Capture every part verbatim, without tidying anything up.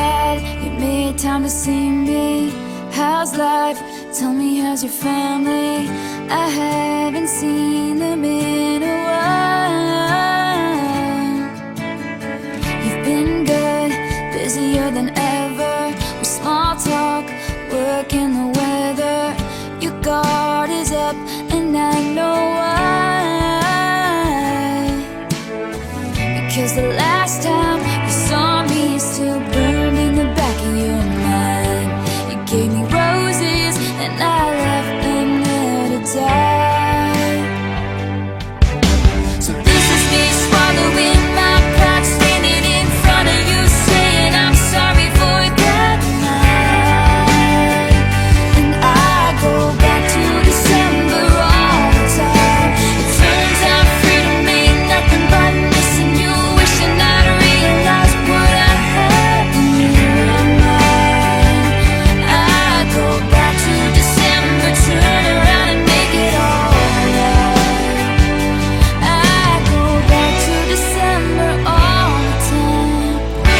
glad you made time to see me. How's life? Tell me, how's your family? I haven't seen them in a while. You've been good, busier than ever, with small talk, work and the weather. Your guard is up and I know why. Because the last time you saw me still burned in the back of your mind. You gave me roses and I left them there to die. So this is me swallowing my pride, standing in front of you saying I'm sorry for that night. And I go back to December all the time. It turns out freedom ain't nothing but missing you, wishing I'd realized what I had when you were mine. I go back to December, turn around and make it all right. I go back to December all the time.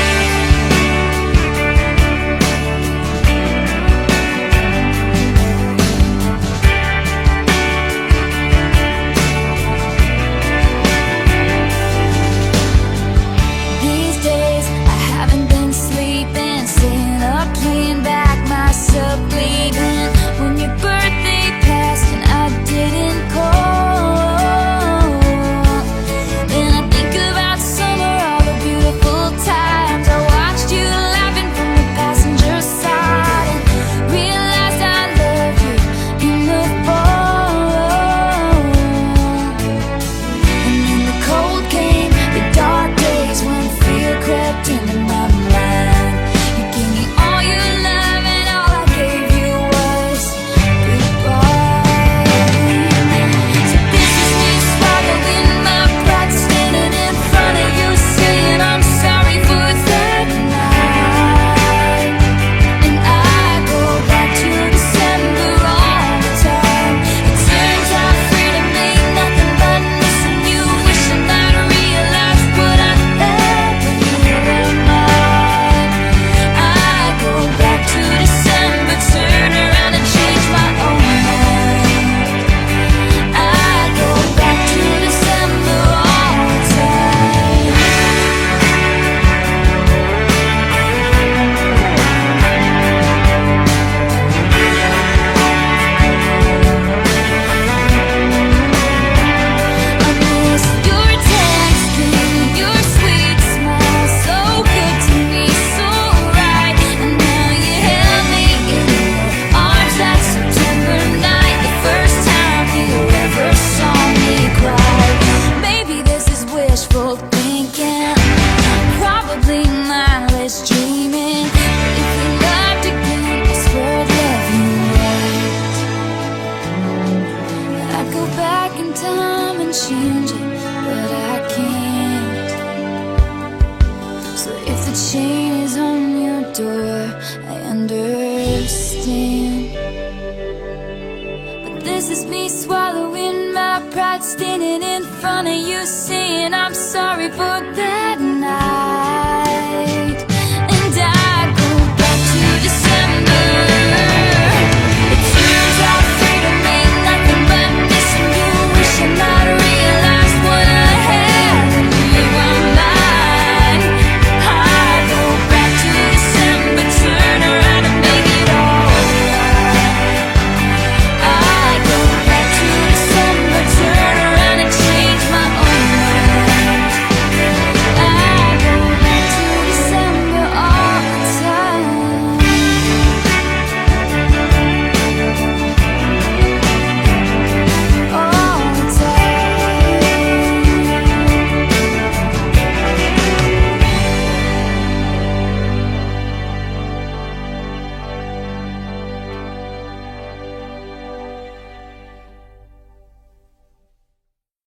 These days I haven't been sleeping, staying up, playing back myself, bleeding. When your birthday passed and I didn't call, and I think about summer, all the beautiful times I watched you laughing from the passenger side, and realized I love you in the fall. And then the cold came, the dark days when fear crept into my mind. You gave me all your love and all I gave you was goodbye. So this is me swallowing my pride, standing in front of you saying I'm sorry for that night. And I go back to December all the time. It turns out freedom ain't nothing but missing you, wishing I'd realized what I had when you were mine. I go back to December, turn around and change my own mind. I go back to December all the time. I miss your texting, your sweet smile, so good to me, so right. And now you held me in your arms that September night, the first time you ever saw me cry. Maybe this is wishful thinking, probably mindless dreaming. If we loved again, I swear I'd love you right. I'd go back in time and change it, but I can't. So if the chain is on your door, I understand. But this is me swallowing my pride, standing in front of you saying I'm sorry for that night.